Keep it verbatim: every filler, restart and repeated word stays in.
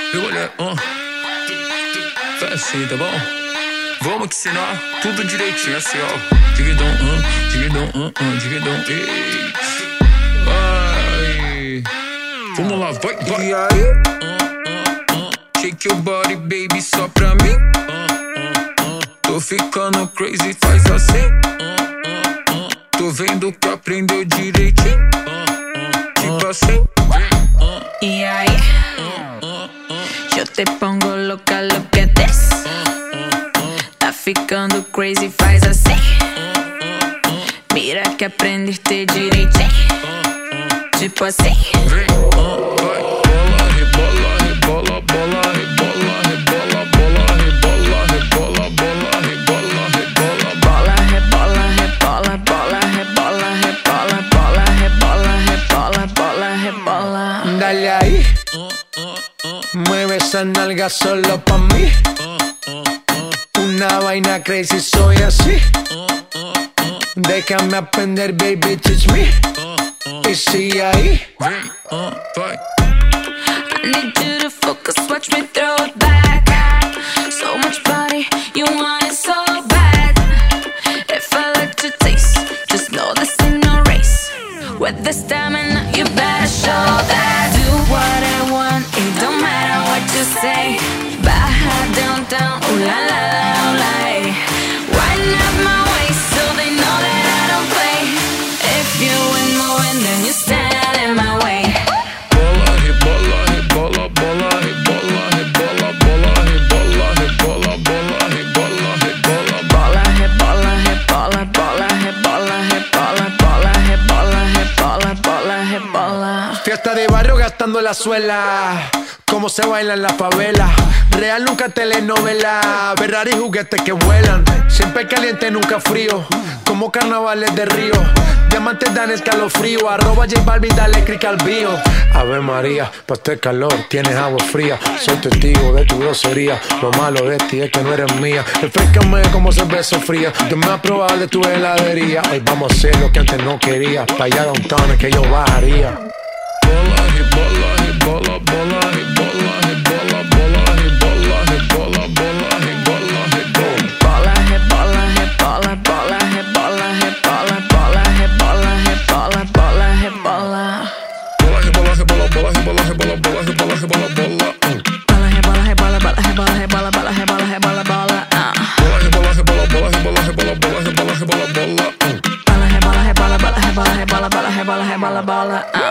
Eu olhei, uh. Faz assim, tá bom? Vamos que ensinar tudo direitinho, assim, ó. Digidão, uh, digidão, uh, uh, digidão, ei. Vai. Vamos lá, vai, vai. E aí? Uh, uh, uh. Shake your body, baby, só pra mim. Uh, uh, uh. Tô ficando crazy, faz assim. Uh, uh, uh. Tô vendo que aprendeu direitinho. Uh, uh, tipo assim. Y ahí yo te pongo loca, lo que des. Tá ficando crazy, faz assim. Mira que aprendiste direitinho. Tipo assim. Vem, uh, vai, bola, rebola, rebola, bola, rebola, rebola, bola, rebola, rebola, bola, rebola, rebola, bola, rebola, rebola, bola, rebola, rebola, bola, rebola, rebola, bola, rebola. Dale ahí. Mueve esa nalga solo pa' mí. Una vaina crazy, soy así. Déjame aprender, baby, teach me. Y sigue ahí. vem, uh, vai. I need you to focus, watch me throw it back. So much body, you want it so bad. If I like to taste, just know this ain't no race. With the stamina, you better show that. Do what I want, it don't matter what you say. Baja down, down, ooh la la la, ooh la, eh. Wind up my waist so they know that I don't play. If you ain't moving, then you stand in my way. Bola, rebola, rebola, bola, rebola, rebola, bola, rebola, rebola, bola, rebola, rebola, Bola, rebola, rebola, bola, rebola, rebola, bola, rebola, rebola, bola, rebola. Fiesta de barrio gastando la suela. Cómo se baila en la favela. Real nunca telenovela. Ferrari juguetes que vuelan. Siempre caliente, nunca frío. Como carnavales de Río. Diamantes dan escalofrío. Arroba J Balvin, dale click al bio. Ave María, pa' este calor tienes agua fría. Soy testigo de tu grosería. Lo malo de ti es que no eres mía. Refrescame como cerveza fría. Yo me voy a probar de tu heladería. Hoy vamos a hacer lo que antes no quería. Pa' allá downtown es que yo bajaría. bola, rebola, rebola, bola, rebola, rebola, bola, rebola, rebola, bola, rebola, rebola. Bola, rebola, rebola, bola, rebola, rebola, bola, rebola, rebola, bola, rebola. Bola, rebola, rebola, bola, rebola, rebola, bola, rebola, rebola, bola. Bola, rebola, rebola, bola, rebola, rebola, bola, rebola, rebola, bola. Bola, rebola, rebola, bola, rebola, rebola, bola, rebola, rebola, bola. Bola, rebola, rebola, bola, rebola, rebola, bola, rebola, rebola, bola.